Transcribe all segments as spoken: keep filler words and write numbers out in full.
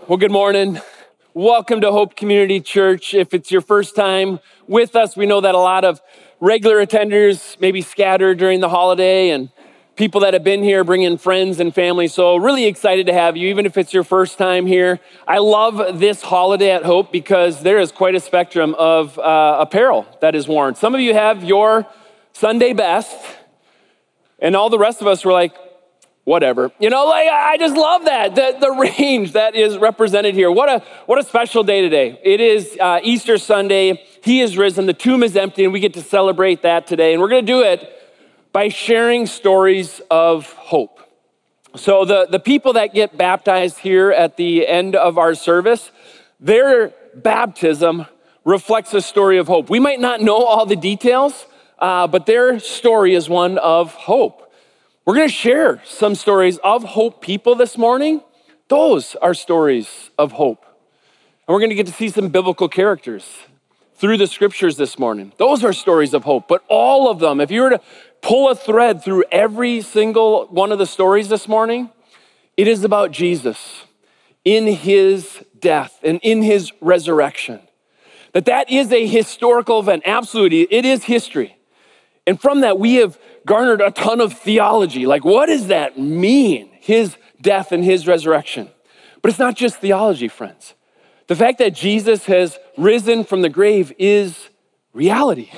Well, good morning. Welcome to Hope Community Church. If it's your first time with us, we know that a lot of regular attenders maybe scattered during the holiday and people that have been here bring in friends and family. So really excited to have you, even if it's your first time here. I love this holiday at Hope because there is quite a spectrum of uh, apparel that is worn. Some of you have your Sunday best, and all the rest of us were like, whatever. You know, like, I just love that, the, the range that is represented here. What a what a special day today. It is uh, Easter Sunday. He is risen. The tomb is empty, and we get to celebrate that today. And we're going to do it by sharing stories of hope. So the, the people that get baptized here at the end of our service, their baptism reflects a story of hope. We might not know all the details, uh, but their story is one of hope. We're going to share some stories of hope people this morning. Those are stories of hope. And we're going to get to see some biblical characters through the scriptures this morning. Those are stories of hope. But all of them, if you were to pull a thread through every single one of the stories this morning, it is about Jesus in his death and in his resurrection. That that is a historical event. Absolutely, it is history. And from that, we have garnered a ton of theology. Like, what does that mean? His death and his resurrection. But it's not just theology, friends. The fact that Jesus has risen from the grave is reality.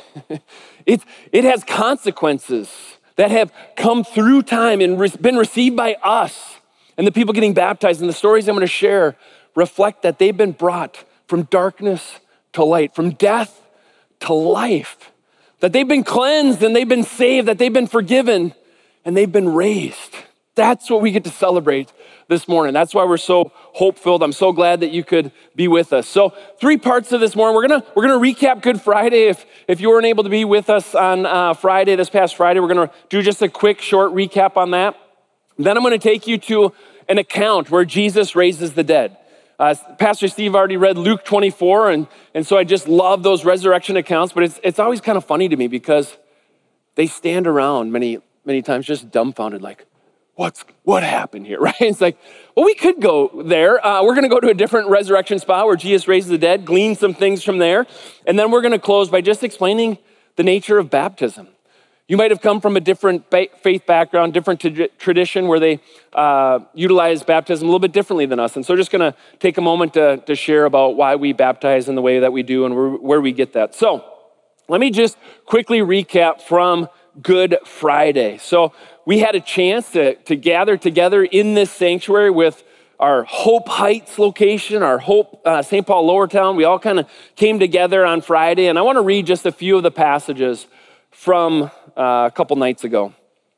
it, it has consequences that have come through time and re- been received by us. And the people getting baptized and the stories I'm going to share reflect that they've been brought from darkness to light, from death to life. That they've been cleansed and they've been saved, that they've been forgiven and they've been raised. That's what we get to celebrate this morning. That's why we're so hope-filled. I'm so glad that you could be with us. So three parts of this morning. We're gonna we're gonna recap Good Friday. If if you weren't able to be with us on uh, Friday, this past Friday, we're gonna do just a quick, short recap on that. Then I'm gonna take you to an account where Jesus raises the dead. Uh, Pastor Steve already read Luke twenty-four, and, and so I just love those resurrection accounts, but it's it's always kind of funny to me because they stand around many, many times just dumbfounded, like, what's what happened here, right? It's like, well, we could go there. Uh, we're going to go to a different resurrection spot where Jesus raises the dead, glean some things from there, and then we're going to close by just explaining the nature of baptism. You might have come from a different faith background, different t- tradition where they uh, utilize baptism a little bit differently than us. And so just gonna take a moment to, to share about why we baptize in the way that we do and where, where we get that. So let me just quickly recap from Good Friday. So we had a chance to, to gather together in this sanctuary with our Hope Heights location, our Hope uh, Saint Paul Lower Town. We all kind of came together on Friday. And I wanna read just a few of the passages from uh, a couple nights ago.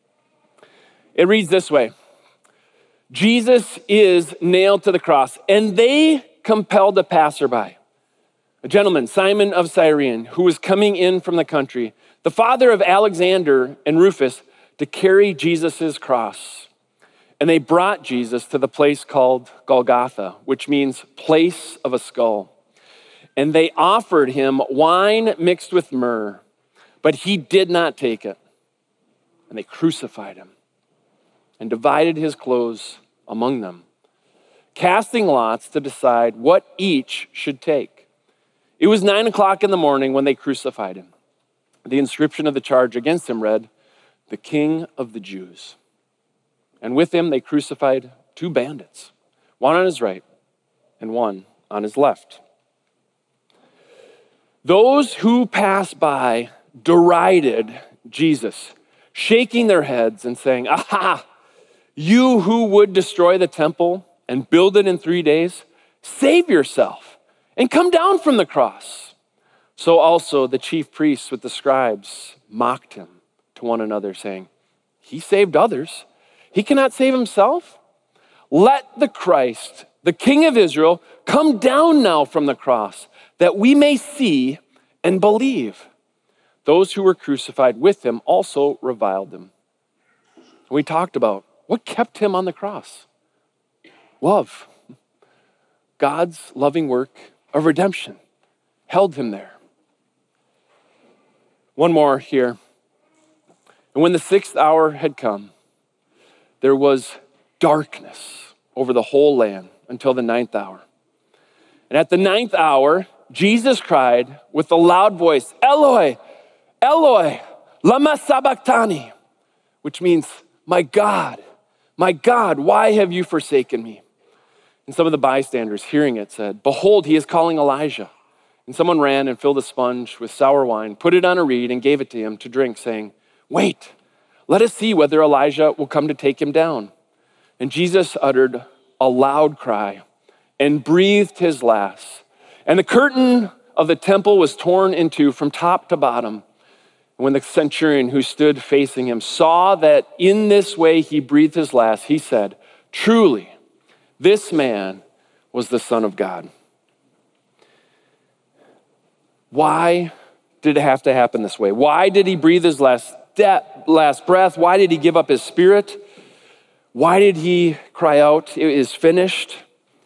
It reads this way. Jesus is nailed to the cross, and they compelled a passerby, a gentleman, Simon of Cyrene, who was coming in from the country, the father of Alexander and Rufus, to carry Jesus's cross. And they brought Jesus to the place called Golgotha, which means place of a skull. And they offered him wine mixed with myrrh, but he did not take it. And they crucified him and divided his clothes among them, casting lots to decide what each should take. It was nine o'clock in the morning when they crucified him. The inscription of the charge against him read, "The King of the Jews." And with him they crucified two bandits, one on his right and one on his left. Those who passed by derided Jesus, shaking their heads and saying, "Aha, you who would destroy the temple and build it in three days, save yourself and come down from the cross." So also the chief priests with the scribes mocked him to one another, saying, "He saved others. He cannot save himself. Let the Christ, the King of Israel, come down now from the cross, that we may see and believe." Those who were crucified with him also reviled him. We talked about what kept him on the cross. Love. God's loving work of redemption held him there. One more here. And when the sixth hour had come, there was darkness over the whole land until the ninth hour. And at the ninth hour, Jesus cried with a loud voice, Eloi, Eloi, lama sabachthani, which means, my God, my God, why have you forsaken me? And some of the bystanders hearing it said, behold, he is calling Elijah. And someone ran and filled a sponge with sour wine, put it on a reed and gave it to him to drink, saying, wait, let us see whether Elijah will come to take him down. And Jesus uttered a loud cry and breathed his last. And the curtain of the temple was torn in two from top to bottom. And when the centurion who stood facing him saw that in this way he breathed his last, he said, truly, this man was the Son of God. Why did it have to happen this way? Why did he breathe his last, de- last breath? Why did he give up his spirit? Why did he cry out, it is finished?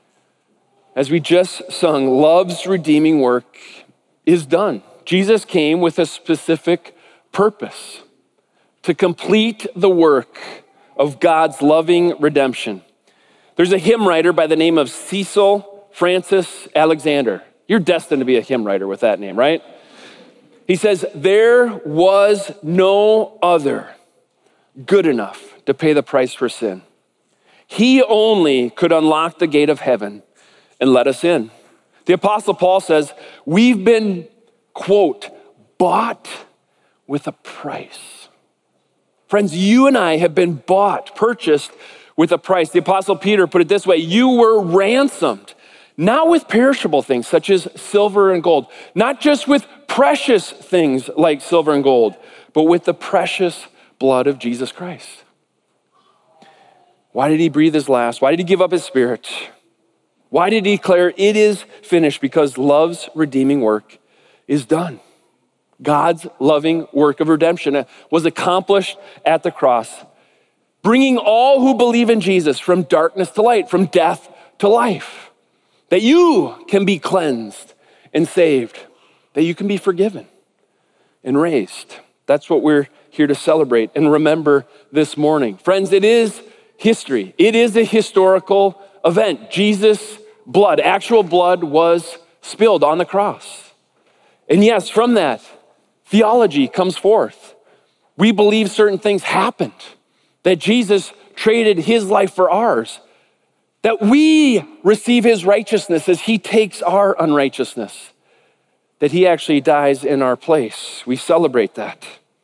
As we just sung, love's redeeming work is done. Jesus came with a specific purpose, to complete the work of God's loving redemption. There's a hymn writer by the name of Cecil Francis Alexander. You're destined to be a hymn writer with that name, right? He says, there was no other good enough to pay the price for sin. He only could unlock the gate of heaven and let us in. The Apostle Paul says, we've been, quote, bought with a price. Friends, you and I have been bought, purchased with a price. The Apostle Peter put it this way, you were ransomed, not with perishable things such as silver and gold, not just with precious things like silver and gold, but with the precious blood of Jesus Christ. Why did he breathe his last? Why did he give up his spirit? Why did he declare it is finished? Because love's redeeming work is done. God's loving work of redemption was accomplished at the cross, bringing all who believe in Jesus from darkness to light, from death to life. That you can be cleansed and saved, that you can be forgiven and raised. That's what we're here to celebrate and remember this morning. Friends, it is history. It is a historical event. Jesus' blood, actual blood, was spilled on the cross. And yes, from that, theology comes forth. We believe certain things happened, that Jesus traded his life for ours, that we receive his righteousness as he takes our unrighteousness, that he actually dies in our place. We celebrate that.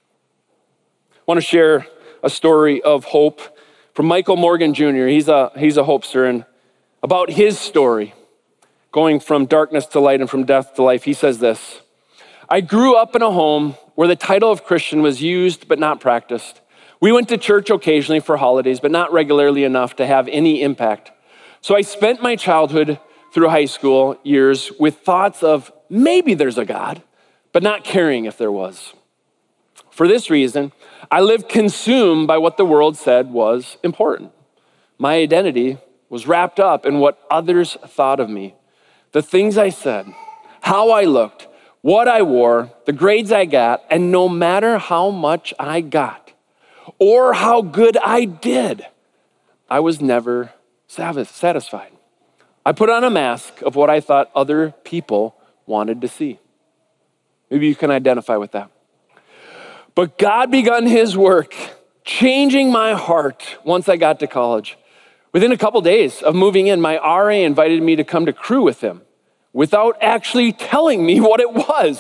I want to share a story of hope from Michael Morgan Junior He's a, he's a hopester, and about his story, going from darkness to light and from death to life, he says this, I grew up in a home where the title of Christian was used but not practiced. We went to church occasionally for holidays, but not regularly enough to have any impact. So I spent my childhood through high school years with thoughts of maybe there's a God, but not caring if there was. For this reason, I lived consumed by what the world said was important. My identity was wrapped up in what others thought of me, the things I said, how I looked, what I wore, the grades I got, and no matter how much I got or how good I did, I was never satisfied. I put on a mask of what I thought other people wanted to see. Maybe you can identify with that. But God begun his work, changing my heart once I got to college. Within a couple days of moving in, my R A invited me to come to Cru with him without actually telling me what it was.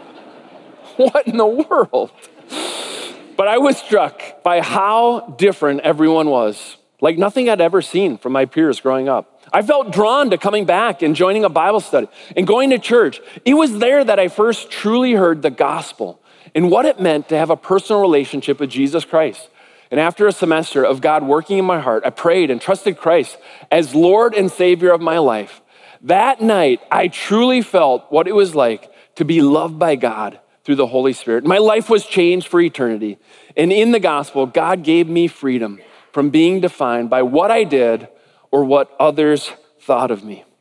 What in the world? But I was struck by how different everyone was, like nothing I'd ever seen from my peers growing up. I felt drawn to coming back and joining a Bible study and going to church. It was there that I first truly heard the gospel and what it meant to have a personal relationship with Jesus Christ. And after a semester of God working in my heart, I prayed and trusted Christ as Lord and Savior of my life. That night, I truly felt what it was like to be loved by God through the Holy Spirit. My life was changed for eternity. And in the gospel, God gave me freedom from being defined by what I did or what others thought of me.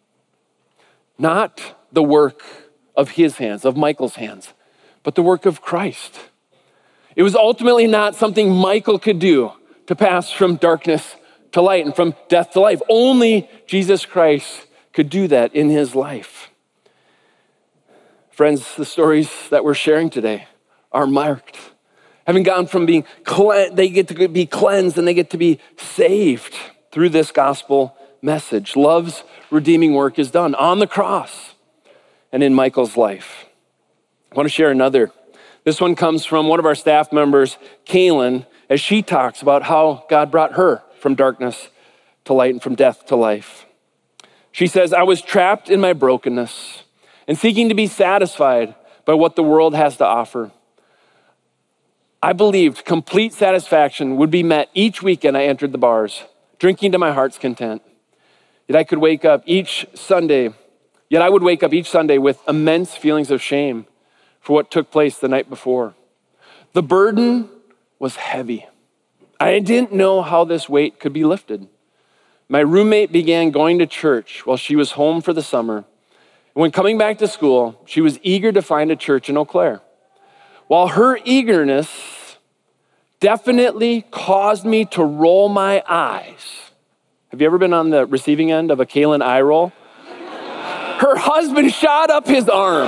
Not the work of his hands, of Michael's hands, but the work of Christ. It was ultimately not something Michael could do to pass from darkness to light and from death to life. Only Jesus Christ could do that in his life. Friends, the stories that we're sharing today are marked. Having gone from being, cle- they get to be cleansed and they get to be saved through this gospel message. Love's redeeming work is done on the cross and in Michael's life. I want to share another. This one comes from one of our staff members, Kaylin, as she talks about how God brought her from darkness to light and from death to life. She says, I was trapped in my brokenness and seeking to be satisfied by what the world has to offer. I believed complete satisfaction would be met each weekend I entered the bars, drinking to my heart's content. Yet I could wake up each Sunday, yet I would wake up each Sunday with immense feelings of shame for what took place the night before. The burden was heavy. I didn't know how this weight could be lifted. My roommate began going to church while she was home for the summer. When coming back to school, she was eager to find a church in Eau Claire. While her eagerness definitely caused me to roll my eyes. Have you ever been on the receiving end of a Kaylin eye roll? Her husband shot up his arm.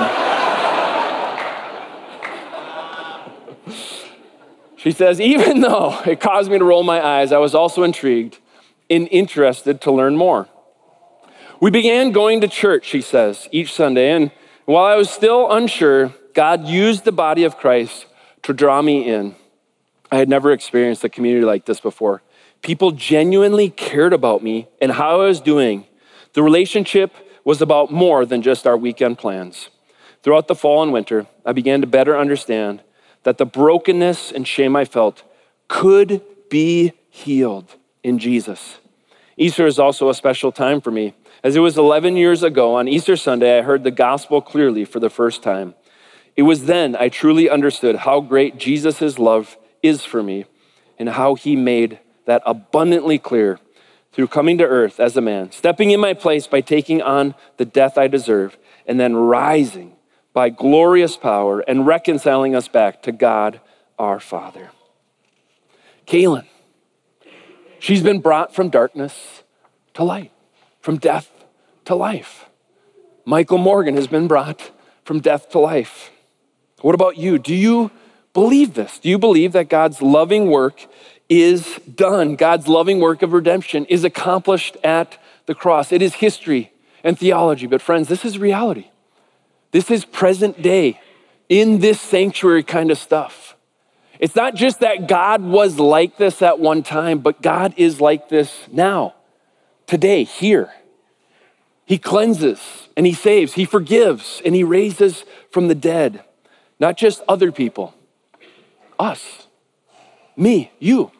She says, even though it caused me to roll my eyes, I was also intrigued and interested to learn more. We began going to church, she says, each Sunday, and while I was still unsure, God used the body of Christ to draw me in. I had never experienced a community like this before. People genuinely cared about me and how I was doing. The relationship was about more than just our weekend plans. Throughout the fall and winter, I began to better understand that the brokenness and shame I felt could be healed in Jesus. Easter is also a special time for me, as it was eleven years ago on Easter Sunday, I heard the gospel clearly for the first time. It was then I truly understood how great Jesus' love is for me and how he made that abundantly clear through coming to earth as a man, stepping in my place by taking on the death I deserve, and then rising by glorious power and reconciling us back to God, our Father. Kaylin, she's been brought from darkness to light, from death to life. Michael Morgan has been brought from death to life. What about you? Do you believe this? Do you believe that God's loving work is done? God's loving work of redemption is accomplished at the cross. It is history and theology, but friends, this is reality. This is present day in this sanctuary kind of stuff. It's not just that God was like this at one time, but God is like this now, today, here. He cleanses and he saves, he forgives and he raises from the dead. Not just other people, us, me, you.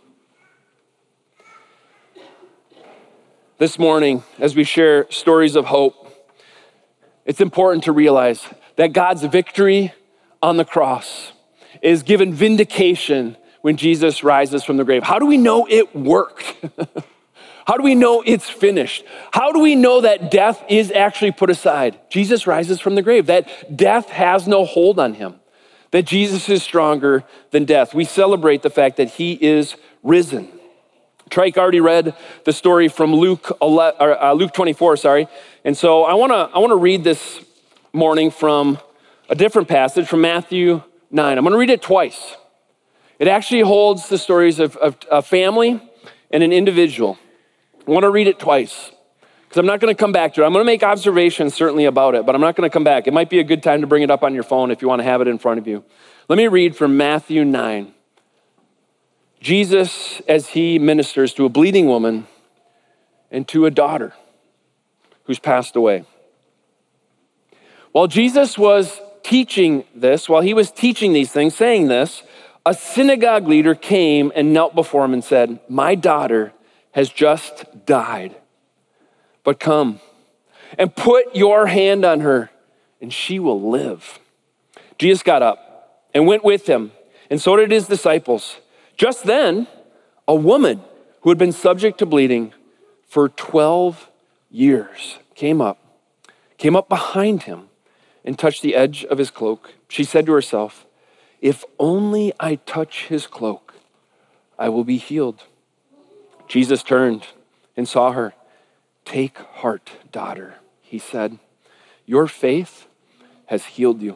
This morning, as we share stories of hope, it's important to realize that God's victory on the cross is given vindication when Jesus rises from the grave. How do we know it worked? How do we know it's finished? How do we know that death is actually put aside? Jesus rises from the grave, that death has no hold on him, that Jesus is stronger than death. We celebrate the fact that he is risen. Trike already read the story from Luke eleven, or, uh, Luke twenty-four, sorry. And so I wanna, I wanna read this morning from a different passage from Matthew nine. I'm gonna read it twice. It actually holds the stories of, of a family and an individual. I wanna read it twice because I'm not gonna come back to it. I'm gonna make observations certainly about it, but I'm not gonna come back. It might be a good time to bring it up on your phone if you wanna have it in front of you. Let me read from Matthew nine. Jesus, as he ministers to a bleeding woman and to a daughter who's passed away. While Jesus was teaching this, while he was teaching these things, saying this, a synagogue leader came and knelt before him and said, "My daughter has just died, but come and put your hand on her and she will live." Jesus got up and went with him, and so did his disciples. Just then, a woman who had been subject to bleeding for twelve years came up, came up behind him and touched the edge of his cloak. She said to herself, "If only I touch his cloak, I will be healed." Jesus turned and saw her. "Take heart, daughter," he said. "Your faith has healed you."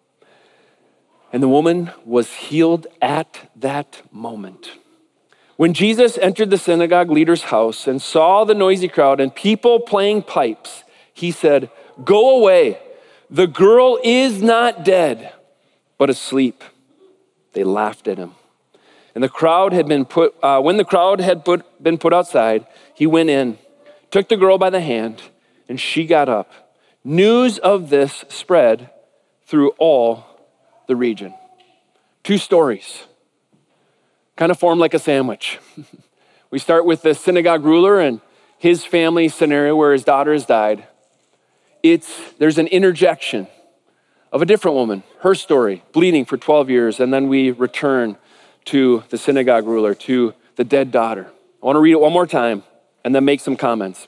And the woman was healed at that moment. When Jesus entered the synagogue leader's house and saw the noisy crowd and people playing pipes, he said, "Go away. The girl is not dead, but asleep." They laughed at him. And the crowd had been put, uh, when the crowd had put, been put outside, he went in, took the girl by the hand, and she got up. News of this spread through all the region. Two stories, kind of form like a sandwich. We start with the synagogue ruler and his family scenario where his daughter has died. It's, there's an interjection of a different woman, her story, bleeding for twelve years, and then we return to the synagogue ruler, to the dead daughter. I want to read it one more time and then make some comments.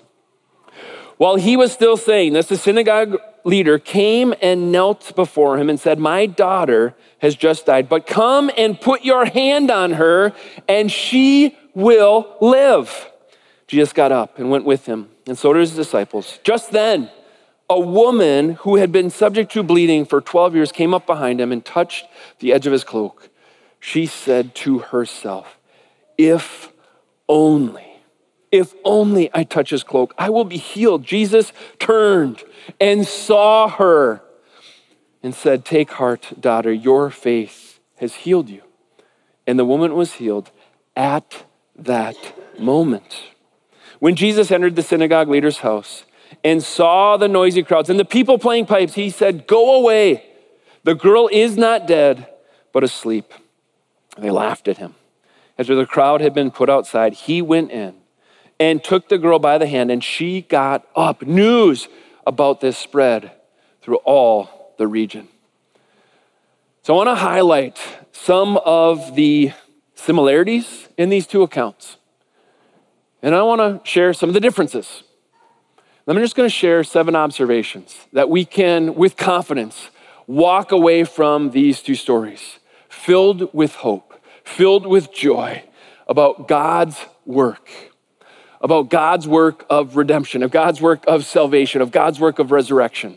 While he was still saying this, the synagogue leader came and knelt before him and said, "My daughter has just died, but come and put your hand on her and she will live." Jesus got up and went with him, and so did his disciples. Just then, a woman who had been subject to bleeding for twelve years came up behind him and touched the edge of his cloak. She said to herself, "If only, if only I touch his cloak, I will be healed." Jesus turned and saw her and said, "Take heart, daughter, your faith has healed you." And the woman was healed at that moment. When Jesus entered the synagogue leader's house and saw the noisy crowds and the people playing pipes, he said, "Go away. The girl is not dead, but asleep." They laughed at him. After the crowd had been put outside, he went in and took the girl by the hand, and she got up. News about this spread through all the region. So I want to highlight some of the similarities in these two accounts. And I want to share some of the differences. I'm just going to share seven observations that we can, with confidence, walk away from these two stories, filled with hope, filled with joy about God's work, about God's work of redemption, of God's work of salvation, of God's work of resurrection.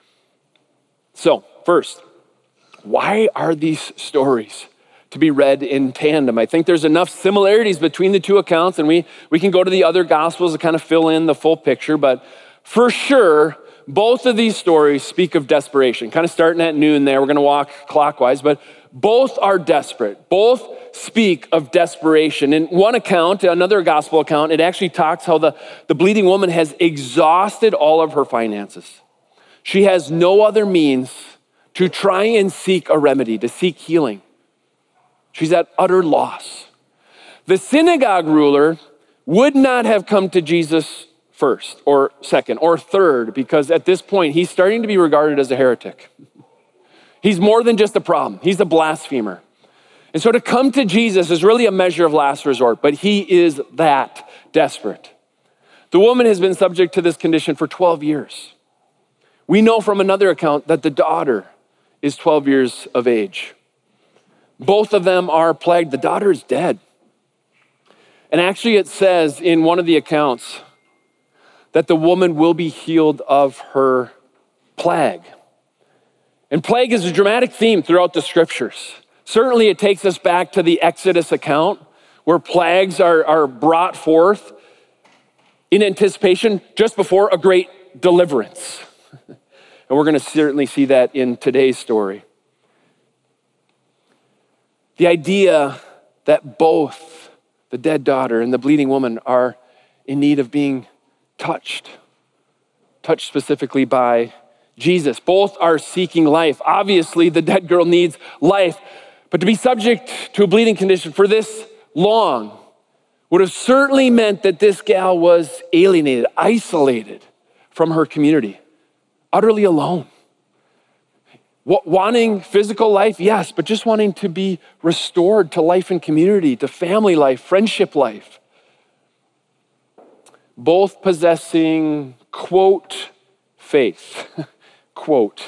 So, first, why are these stories to be read in tandem? I think there's enough similarities between the two accounts, and we, we can go to the other Gospels to kind of fill in the full picture, but for sure, both of these stories speak of desperation. Kind of starting at noon there, we're gonna walk clockwise, but both are desperate. Both speak of desperation. In one account, another gospel account, it actually talks how the, the bleeding woman has exhausted all of her finances. She has no other means to try and seek a remedy, to seek healing. She's at utter loss. The synagogue ruler would not have come to Jesus first or second or third, because at this point, he's starting to be regarded as a heretic. He's more than just a problem. He's a blasphemer. And so to come to Jesus is really a measure of last resort, but he is that desperate. The woman has been subject to this condition for twelve years. We know from another account that the daughter is twelve years of age. Both of them are plagued. The daughter is dead. And actually it says in one of the accounts that the woman will be healed of her plague. And plague is a dramatic theme throughout the scriptures. Certainly it takes us back to the Exodus account where plagues are, are brought forth in anticipation just before a great deliverance. And we're gonna certainly see that in today's story. The idea that both the dead daughter and the bleeding woman are in need of being touched, touched specifically by Jesus. Both are seeking life. Obviously, the dead girl needs life, but to be subject to a bleeding condition for this long would have certainly meant that this gal was alienated, isolated from her community, utterly alone. Wanting physical life, yes, but just wanting to be restored to life in community, to family life, friendship life. Both possessing, quote, faith, quote.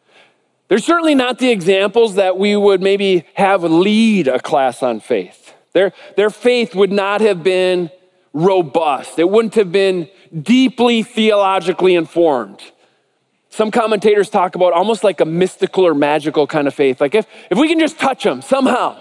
They're certainly not the examples that we would maybe have lead a class on faith. Their, their faith would not have been robust. It wouldn't have been deeply theologically informed. Some commentators talk about almost like a mystical or magical kind of faith. Like if, if we can just touch them somehow.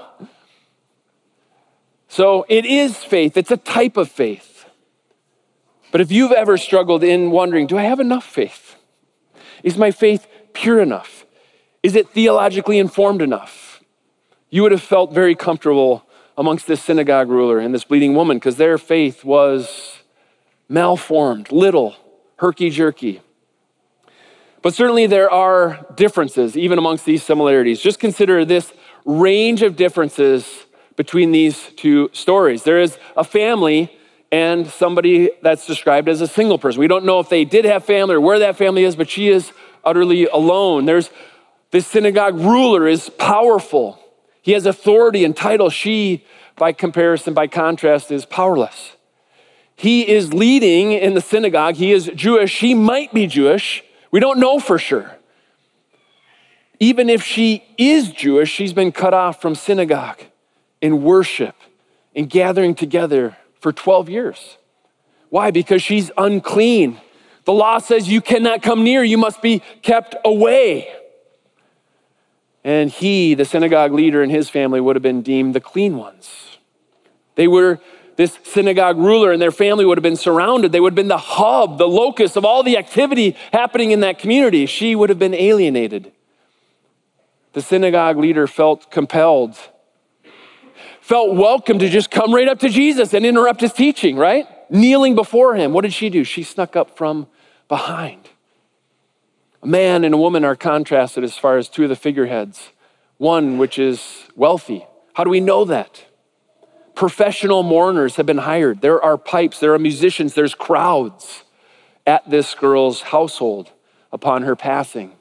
So it is faith. It's a type of faith. But if you've ever struggled in wondering, do I have enough faith? Is my faith pure enough? Is it theologically informed enough? You would have felt very comfortable amongst this synagogue ruler and this bleeding woman because their faith was malformed, little, herky-jerky. But certainly there are differences even amongst these similarities. Just consider this range of differences between these two stories. There is a family and somebody that's described as a single person. We don't know if they did have family or where that family is, but she is utterly alone. There's this synagogue ruler is powerful. He has authority and title. She, by comparison, by contrast, is powerless. He is leading in the synagogue. He is Jewish. She might be Jewish. We don't know for sure. Even if she is Jewish, she's been cut off from synagogue and worship and gathering together for twelve years. Why? Because she's unclean. The law says you cannot come near. You must be kept away. And he, the synagogue leader and his family, would have been deemed the clean ones. They were, this synagogue ruler and their family would have been surrounded. They would have been the hub, the locus of all the activity happening in that community. She would have been alienated. The synagogue leader felt compelled, felt welcome to just come right up to Jesus and interrupt his teaching, right? Kneeling before him. What did she do? She snuck up from behind. A man and a woman are contrasted as far as two of the figureheads. One which is wealthy. How do we know that? Professional mourners have been hired. There are pipes, there are musicians, there's crowds at this girl's household upon her passing.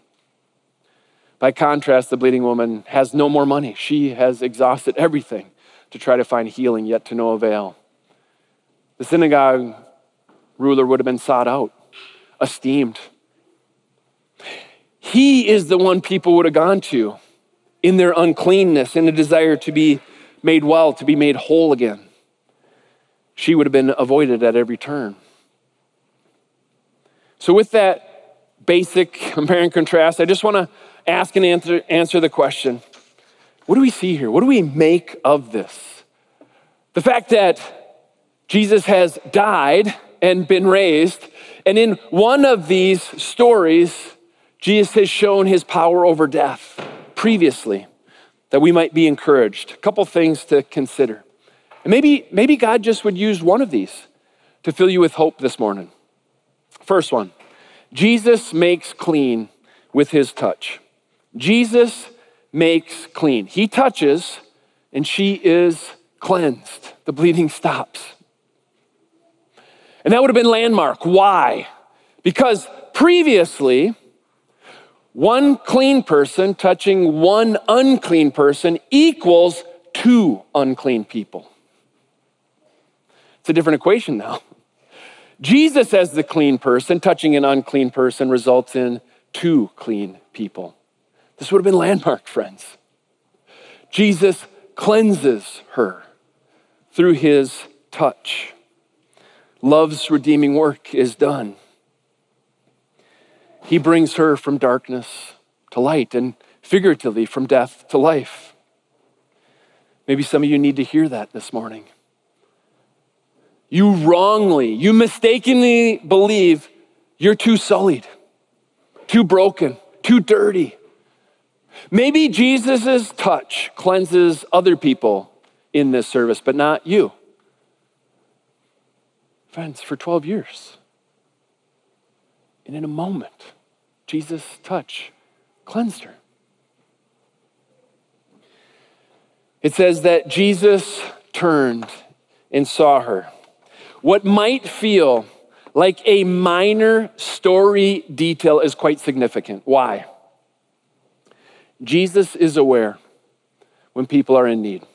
By contrast, the bleeding woman has no more money. She has exhausted everything to try to find healing, yet to no avail. The synagogue ruler would have been sought out, esteemed. He is the one people would have gone to in their uncleanness, in a desire to be made well, to be made whole again. She would have been avoided at every turn. So with that basic compare and contrast, I just want to ask and answer, answer the question, what do we see here? What do we make of this? The fact that Jesus has died and been raised, and in one of these stories, Jesus has shown his power over death previously, that we might be encouraged. A couple things to consider. And maybe, maybe God just would use one of these to fill you with hope this morning. First one, Jesus makes clean with his touch. Jesus makes clean. He touches and she is cleansed. The bleeding stops. And that would have been landmark. Why? Because previously, one clean person touching one unclean person equals two unclean people. It's a different equation now. Jesus as the clean person touching an unclean person results in two clean people. This would have been landmark, friends. Jesus cleanses her through his touch. Love's redeeming work is done. He brings her from darkness to light and figuratively from death to life. Maybe some of you need to hear that this morning. You wrongly, you mistakenly believe you're too sullied, too broken, too dirty. Maybe Jesus' touch cleanses other people in this service, but not you. Friends, for twelve years, and in a moment, Jesus' touch cleansed her. It says that Jesus turned and saw her. What might feel like a minor story detail is quite significant. Why? Jesus is aware when people are in need.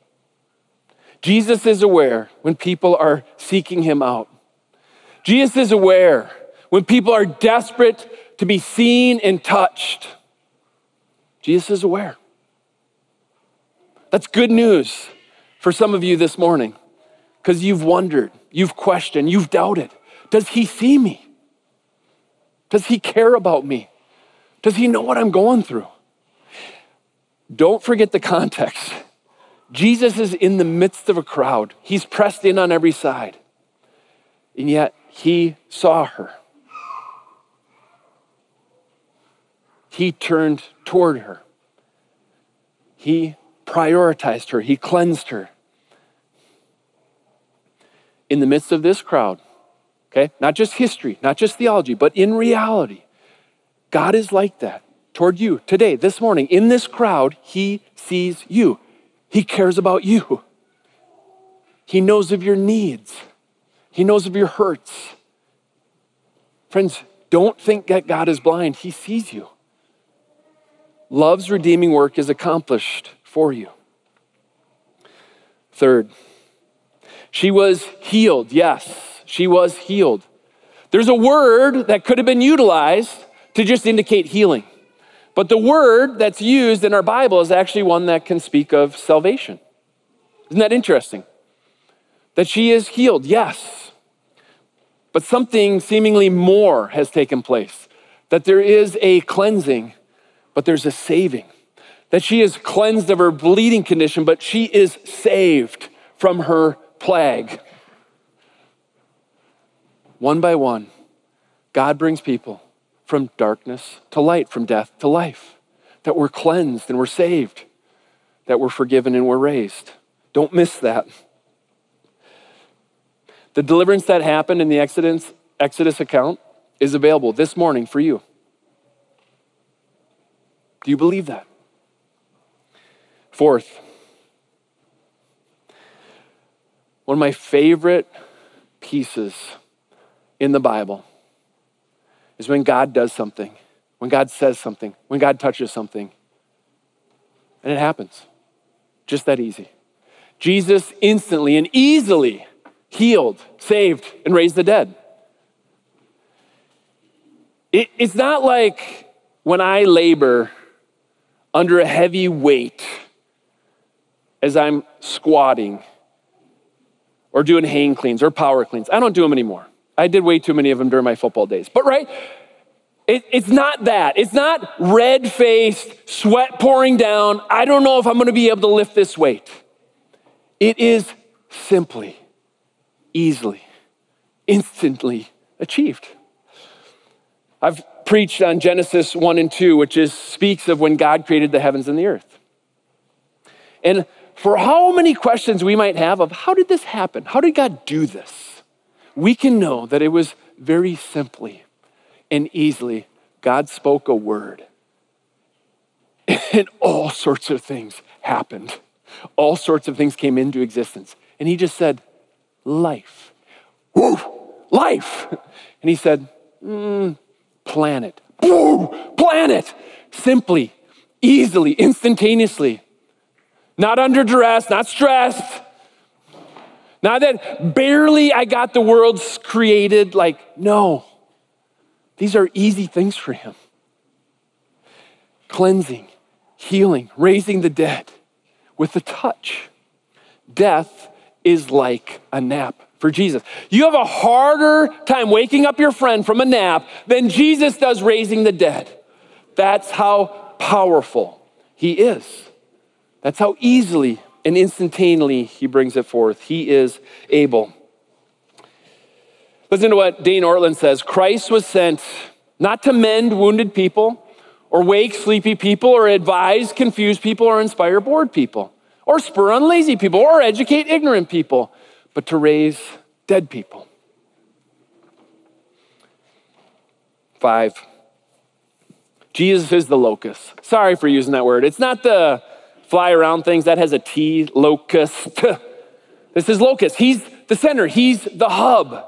Jesus is aware when people are seeking him out. Jesus is aware when people are desperate to be seen and touched. Jesus is aware. That's good news for some of you this morning because you've wondered, you've questioned, you've doubted. Does he see me? Does he care about me? Does he know what I'm going through? Don't forget the context. Jesus is in the midst of a crowd. He's pressed in on every side. And yet he saw her. He turned toward her. He prioritized her. He cleansed her. In the midst of this crowd, okay, not just history, not just theology, but in reality, God is like that toward you today, this morning. In this crowd, he sees you. He cares about you. He knows of your needs. He knows of your hurts. Friends, don't think that God is blind. He sees you. Love's redeeming work is accomplished for you. Third, she was healed. Yes, she was healed. There's a word that could have been utilized to just indicate healing. But the word that's used in our Bible is actually one that can speak of salvation. Isn't that interesting? That she is healed, yes. But something seemingly more has taken place. That there is a cleansing, but there's a saving. That she is cleansed of her bleeding condition, but she is saved from her plague. One by one, God brings people from darkness to light, from death to life. That we're cleansed and we're saved. That we're forgiven and we're raised. Don't miss that. The deliverance that happened in the Exodus, Exodus account is available this morning for you. Do you believe that? Fourth, one of my favorite pieces in the Bible is when God does something, when God says something, when God touches something, and it happens. Just that easy. Jesus instantly and easily healed, saved, and raised the dead. It, it's not like when I labor under a heavy weight as I'm squatting or doing hang cleans or power cleans. I don't do them anymore. I did way too many of them during my football days. But right, it, it's not that. It's not red-faced, sweat pouring down. I don't know if I'm gonna be able to lift this weight. It is simply, easily, instantly achieved. I've preached on Genesis one and two, which is speaks of when God created the heavens and the earth. And for how many questions we might have of how did this happen? How did God do this? We can know that it was very simply and easily God spoke a word and all sorts of things happened. All sorts of things came into existence. And he just said, life. Woo, life. And he said, mm, planet. Woo, planet. Simply, easily, instantaneously. Not under duress, not stressed. Not that barely I got the world created. Like, no. These are easy things for him. Cleansing, healing, raising the dead with a touch. Death is like a nap for Jesus. You have a harder time waking up your friend from a nap than Jesus does raising the dead. That's how powerful he is. That's how easily and instantaneously he brings it forth. He is able. Listen to what Dane Ortland says. Christ was sent not to mend wounded people or wake sleepy people or advise confused people or inspire bored people or spur on lazy people or educate ignorant people, but to raise dead people. Five, Jesus is the locus. Sorry for using that word. It's not the fly around things. That has a T, locust. This is locus. He's the center. He's the hub.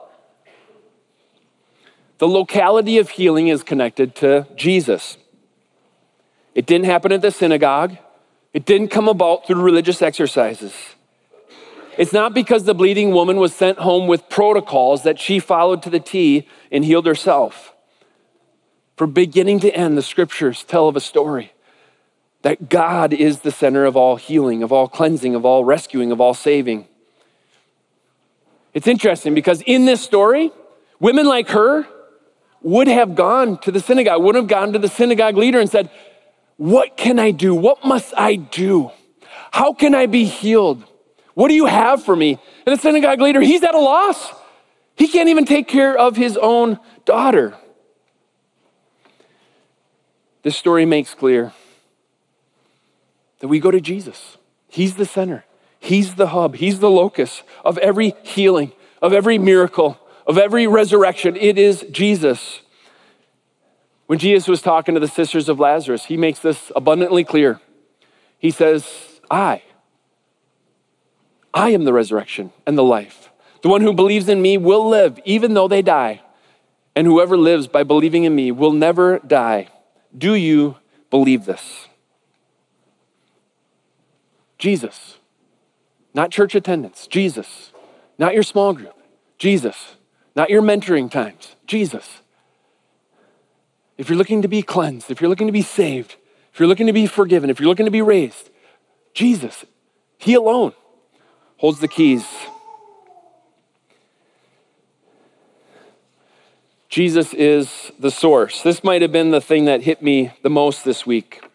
The locality of healing is connected to Jesus. It didn't happen at the synagogue. It didn't come about through religious exercises. It's not because the bleeding woman was sent home with protocols that she followed to the T and healed herself. From beginning to end, the scriptures tell of a story that God is the center of all healing, of all cleansing, of all rescuing, of all saving. It's interesting because in this story, women like her would have gone to the synagogue, would have gone to the synagogue leader and said, what can I do? What must I do? How can I be healed? What do you have for me? And the synagogue leader, he's at a loss. He can't even take care of his own daughter. This story makes clear that we go to Jesus. He's the center. He's the hub. He's the locus of every healing, of every miracle, of every resurrection. It is Jesus. When Jesus was talking to the sisters of Lazarus, he makes this abundantly clear. He says, I, I am the resurrection and the life. The one who believes in me will live even though they die. And whoever lives by believing in me will never die. Do you believe this? Jesus, not church attendance. Jesus, not your small group. Jesus, not your mentoring times. Jesus. If you're looking to be cleansed, if you're looking to be saved, if you're looking to be forgiven, if you're looking to be raised, Jesus, he alone holds the keys. Jesus is the source. This might have been the thing that hit me the most this week.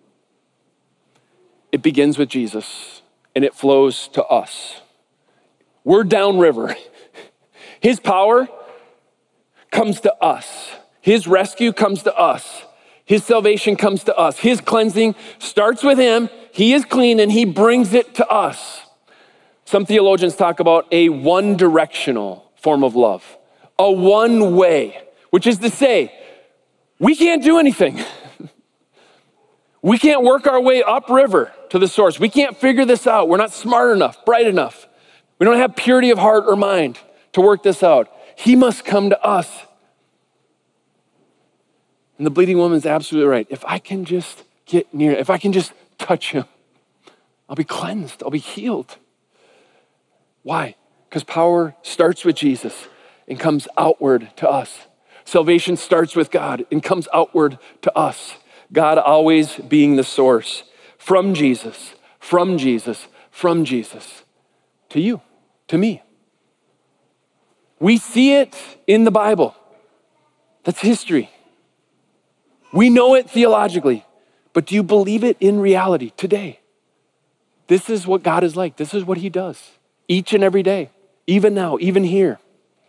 It begins with Jesus and it flows to us. We're downriver. His power comes to us. His rescue comes to us. His salvation comes to us. His cleansing starts with him. He is clean and he brings it to us. Some theologians talk about a one-directional form of love. A one way, which is to say, we can't do anything. We can't work our way upriver to the source. We can't figure this out. We're not smart enough, bright enough. We don't have purity of heart or mind to work this out. He must come to us. And the bleeding woman's absolutely right. If I can just get near, if I can just touch him, I'll be cleansed, I'll be healed. Why? Because power starts with Jesus and comes outward to us. Salvation starts with God and comes outward to us. God always being the source. From Jesus, from Jesus, from Jesus. To you, to me. We see it in the Bible. That's history. We know it theologically. But do you believe it in reality today? This is what God is like. This is what he does. Each and every day. Even now, even here.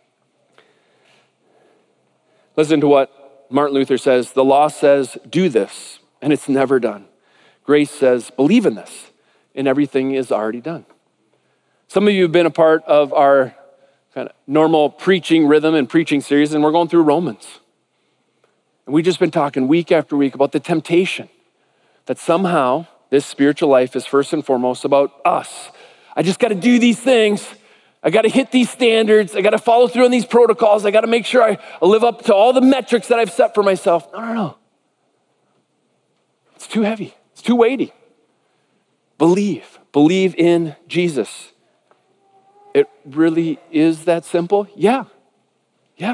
Listen to what Martin Luther says. The law says, do this, and it's never done. Grace says, believe in this, and everything is already done. Some of you have been a part of our kind of normal preaching rhythm and preaching series, and we're going through Romans. And we've just been talking week after week about the temptation that somehow this spiritual life is first and foremost about us. I just got to do these things. I got to hit these standards. I got to follow through on these protocols. I got to make sure I live up to all the metrics that I've set for myself. No, no, no. It's too heavy. It's too weighty. Believe. Believe in Jesus. It really is that simple? Yeah. Yeah.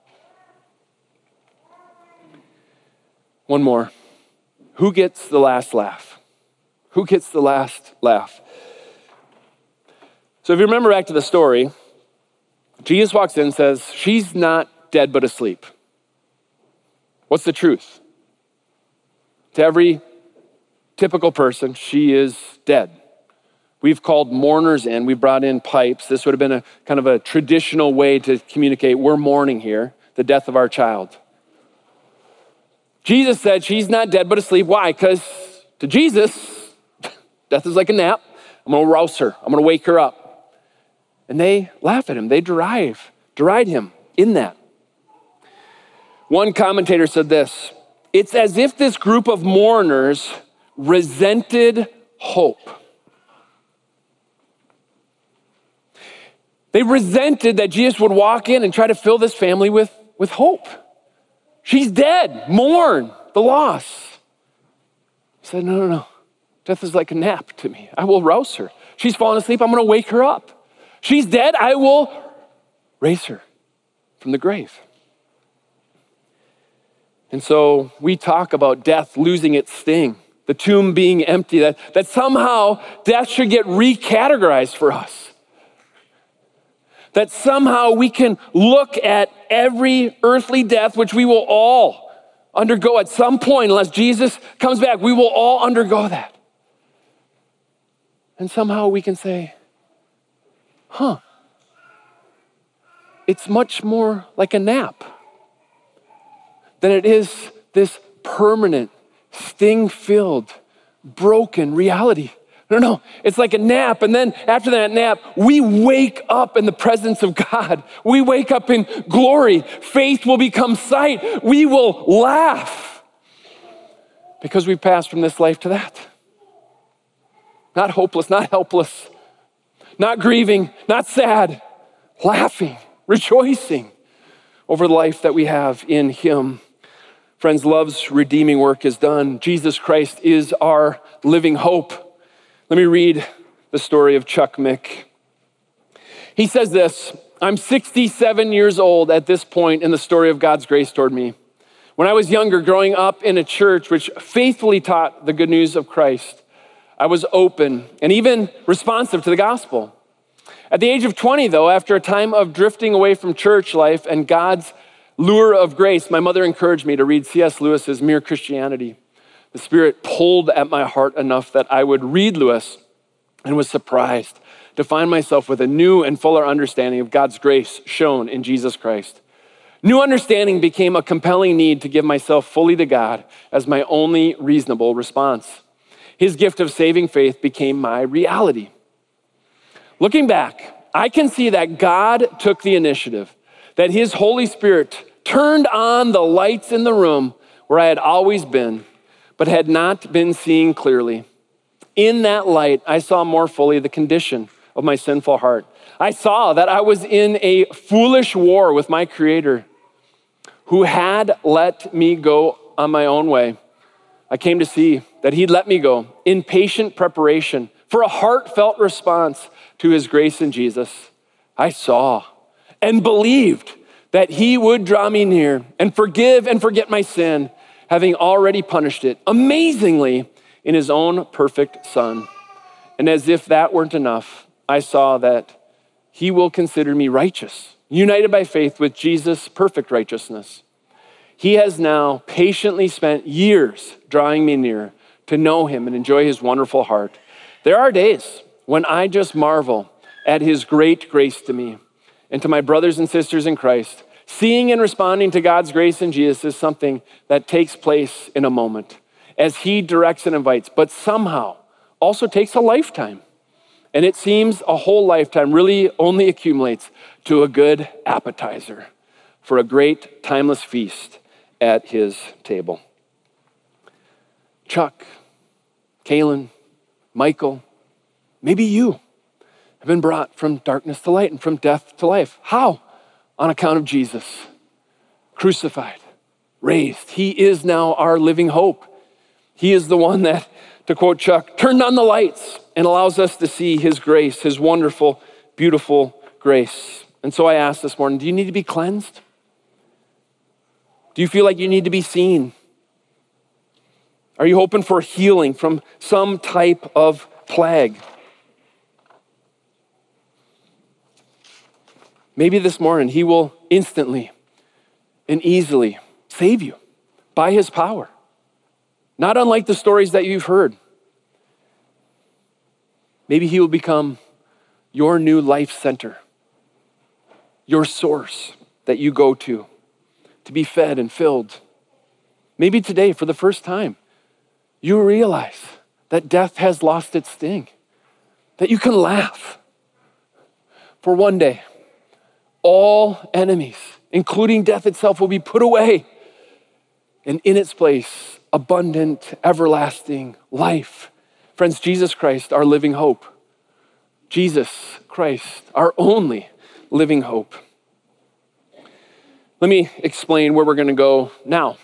One more. Who gets the last laugh? Who gets the last laugh? So if you remember back to the story, Jesus walks in and says, she's not dead but asleep. What's the truth? To every typical person, she is dead. We've called mourners in. We brought in pipes. This would have been a kind of a traditional way to communicate. We're mourning here, the death of our child. Jesus said she's not dead but asleep. Why? Because to Jesus, death is like a nap. I'm going to rouse her. I'm going to wake her up. And they laugh at him. They deride, deride him in that. One commentator said this, it's as if this group of mourners resented hope. They resented that Jesus would walk in and try to fill this family with, with hope. She's dead. Mourn the loss. He said, no, no, no. Death is like a nap to me. I will rouse her. She's fallen asleep. I'm going to wake her up. She's dead. I will raise her from the grave. And so we talk about death losing its sting. the tomb being empty, that, that somehow death should get recategorized for us. That somehow we can look at every earthly death, which we will all undergo at some point, unless Jesus comes back, we will all undergo that. And somehow we can say, huh, it's much more like a nap than it is this permanent, sting-filled, broken reality. No, no, it's like a nap, and then after that nap, we wake up in the presence of God. We wake up in glory. Faith will become sight. We will laugh because we passed from this life to that. Not hopeless, not helpless, not grieving, not sad, laughing, rejoicing over the life that we have in Him. Friends, love's redeeming work is done. Jesus Christ is our living hope. Let me read the story of Chuck Mick. He says this, I'm sixty-seven years old at this point in the story of God's grace toward me. When I was younger, growing up in a church which faithfully taught the good news of Christ, I was open and even responsive to the gospel. At the age of twenty, though, after a time of drifting away from church life and God's lure of grace, my mother encouraged me to read C S Lewis's Mere Christianity. The Spirit pulled at my heart enough that I would read Lewis and was surprised to find myself with a new and fuller understanding of God's grace shown in Jesus Christ. New understanding became a compelling need to give myself fully to God as my only reasonable response. His gift of saving faith became my reality. Looking back, I can see that God took the initiative, that His Holy Spirit turned on the lights in the room where I had always been, but had not been seeing clearly. In that light, I saw more fully the condition of my sinful heart. I saw that I was in a foolish war with my Creator, who had let me go on my own way. I came to see that He'd let me go in patient preparation for a heartfelt response to His grace in Jesus. I saw and believed that He would draw me near and forgive and forget my sin, having already punished it amazingly in His own perfect Son. And as if that weren't enough, I saw that He will consider me righteous, united by faith with Jesus' perfect righteousness. He has now patiently spent years drawing me near to know Him and enjoy His wonderful heart. There are days when I just marvel at His great grace to me and to my brothers and sisters in Christ. Seeing and responding to God's grace in Jesus is something that takes place in a moment as He directs and invites, but somehow also takes a lifetime. And it seems a whole lifetime really only accumulates to a good appetizer for a great timeless feast at His table. Chuck, Kaylin, Michael, maybe you have been brought from darkness to light and from death to life. How? On account of Jesus, crucified, raised. He is now our living hope. He is the one that, to quote Chuck, turned on the lights and allows us to see His grace, His wonderful, beautiful grace. And so I ask this morning, do you need to be cleansed? Do you feel like you need to be seen? Are you hoping for healing from some type of plague? Maybe this morning He will instantly and easily save you by His power. Not unlike the stories that you've heard. Maybe He will become your new life center, your source that you go to to be fed and filled. Maybe today, for the first time, you realize that death has lost its sting, that you can laugh. For one day, all enemies, including death itself, will be put away. And in its place, abundant, everlasting life. Friends, Jesus Christ, our living hope. Jesus Christ, our only living hope. Let me explain where we're going to go now.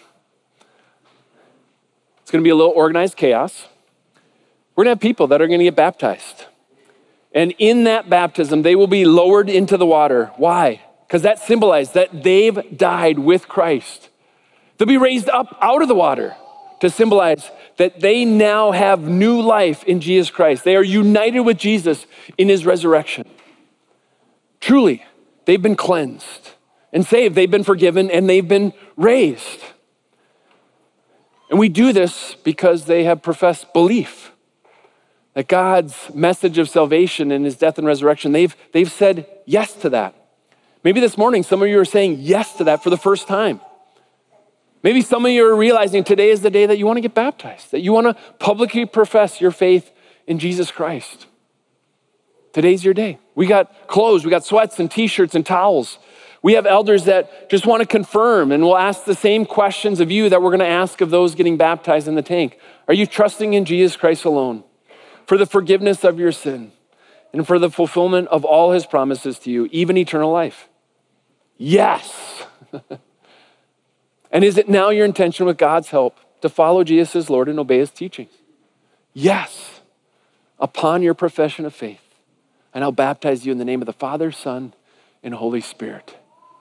It's going to be a little organized chaos. We're going to have people that are going to get baptized. And in that baptism, they will be lowered into the water. Why? Because that symbolizes that they've died with Christ. They'll be raised up out of the water to symbolize that they now have new life in Jesus Christ. They are united with Jesus in his resurrection. Truly, they've been cleansed and saved. They've been forgiven and they've been raised. And we do this because they have professed belief that God's message of salvation and his death and resurrection, they've, they've said yes to that. Maybe this morning, some of you are saying yes to that for the first time. Maybe some of you are realizing today is the day that you want to get baptized, that you want to publicly profess your faith in Jesus Christ. Today's your day. We got clothes, we got sweats and t-shirts and towels. We have elders that just want to confirm, and we'll ask the same questions of you that we're going to ask of those getting baptized in the tank. Are you trusting in Jesus Christ alone for the forgiveness of your sin and for the fulfillment of all his promises to you, even eternal life? Yes. And is it now your intention with God's help to follow Jesus as Lord and obey his teachings? Yes. Upon your profession of faith, and I'll baptize you in the name of the Father, Son, and Holy Spirit.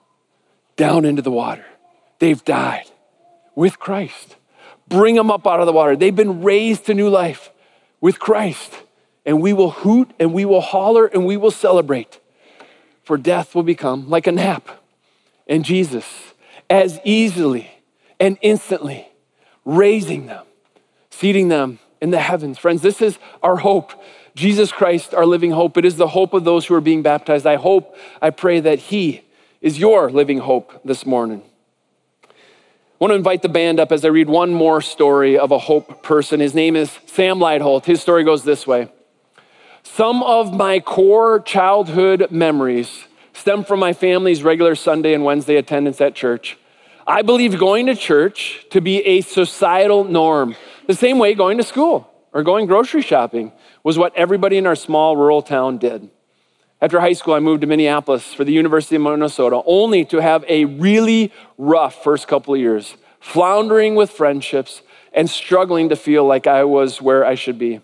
Down into the water. They've died with Christ. Bring them up out of the water. They've been raised to new life with Christ. And we will hoot and we will holler and we will celebrate. For death will become like a nap. And Jesus, as easily and instantly raising them, seating them in the heavens. Friends, this is our hope. Jesus Christ, our living hope. It is the hope of those who are being baptized. I hope, I pray that he is your living hope this morning. I want to invite the band up as I read one more story of a hope person. His name is Sam Leitholt. His story goes this way. Some of my core childhood memories stem from my family's regular Sunday and Wednesday attendance at church. I believed going to church to be a societal norm, the same way going to school or going grocery shopping was what everybody in our small rural town did. After high school, I moved to Minneapolis for the University of Minnesota, only to have a really rough first couple of years, floundering with friendships and struggling to feel like I was where I should be.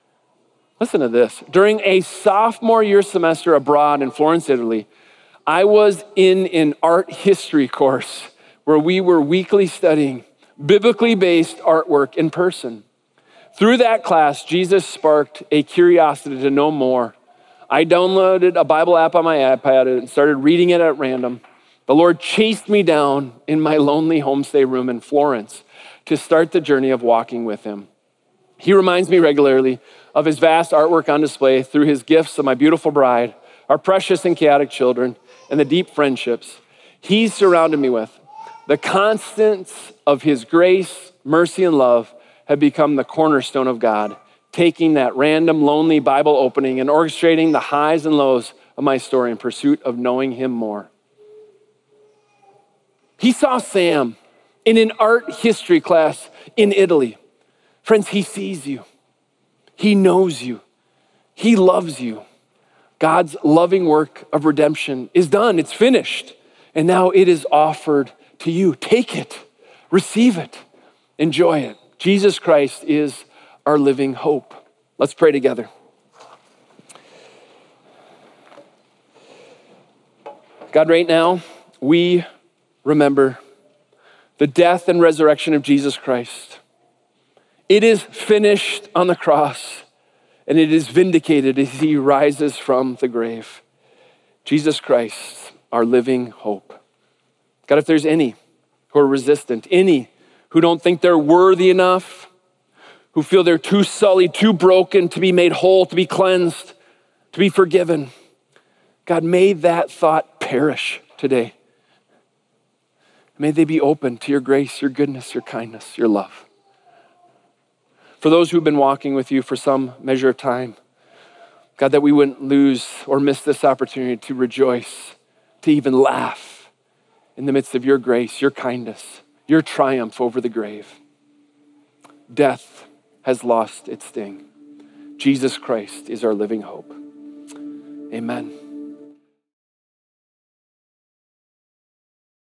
Listen to this. During a sophomore year semester abroad in Florence, Italy, I was in an art history course where we were weekly studying biblically based artwork in person. Through that class, Jesus sparked a curiosity to know more. I downloaded a Bible app on my iPad and started reading it at random. The Lord chased me down in my lonely homestay room in Florence to start the journey of walking with him. He reminds me regularly of his vast artwork on display through his gifts of my beautiful bride, our precious and chaotic children, and the deep friendships he's surrounded me with. The constants of his grace, mercy, and love have become the cornerstone of God, taking that random, lonely Bible opening and orchestrating the highs and lows of my story in pursuit of knowing him more. He saw Sam in an art history class in Italy. Friends, he sees you. He knows you. He loves you. God's loving work of redemption is done. It's finished. And now it is offered to you. Take it. Receive it. Enjoy it. Jesus Christ is our living hope. Let's pray together. God, right now, we remember the death and resurrection of Jesus Christ. It is finished on the cross, and it is vindicated as he rises from the grave. Jesus Christ, our living hope. God, if there's any who are resistant, any who don't think they're worthy enough, who feel they're too sullied, too broken to be made whole, to be cleansed, to be forgiven, God, may that thought perish today. May they be open to your grace, your goodness, your kindness, your love. For those who've been walking with you for some measure of time, God, that we wouldn't lose or miss this opportunity to rejoice, to even laugh in the midst of your grace, your kindness, your triumph over the grave. Death has lost its sting. Jesus Christ is our living hope. Amen.